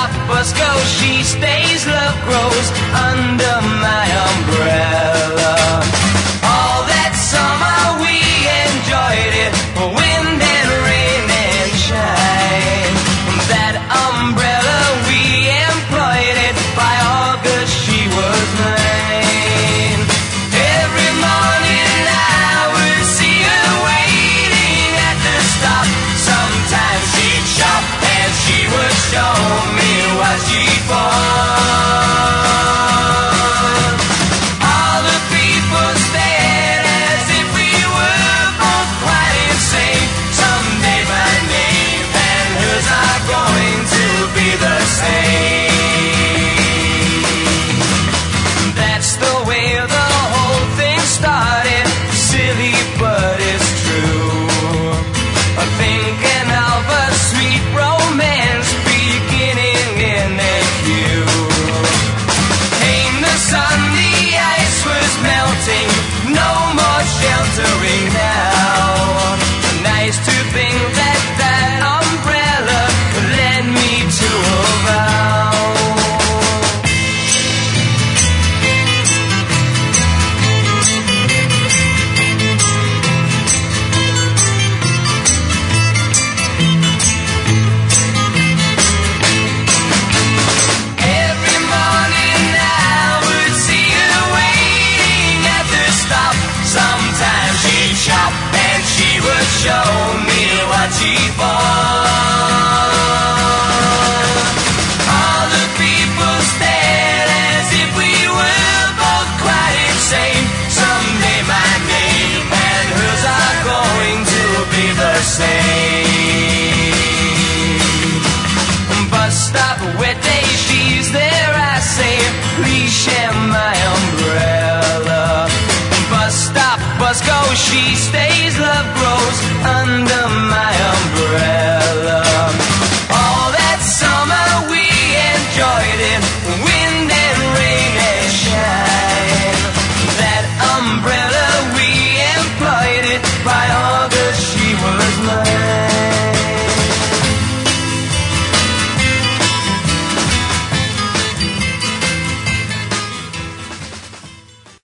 stop, bus goes, she stays, love grows under my umbrella. All that summer we enjoyed it, wind and rain and shine. That umbrella we employed it, by August she was mine. Every morning I would see her waiting at the stop. Sometimes she'd shop and she would show me what she bought. All the people stared as if we were both quite insane. Someday my name and hers are going to be the same. That's the way the whole thing started. Silly, but it's true. I'm thinking of a sweet romance beginning in a queue. Came the sun, the ice was melting, no more sheltering now. Nice to think that that umbrella led me to a vow. Every morning I would see her waiting at the stop. Sometimes she'd shop and she would show me what she bought. All the people stared as if we were both quite insane. Someday my name and hers are going to be the same. Bus stop, wet day, she's there, I say, please share my umbrella. Bus stop, bus goes, she stays, love grows under